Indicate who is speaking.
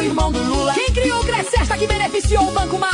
Speaker 1: irmão do Lula. Quem criou o Crescesta que beneficiou o Banco Mar?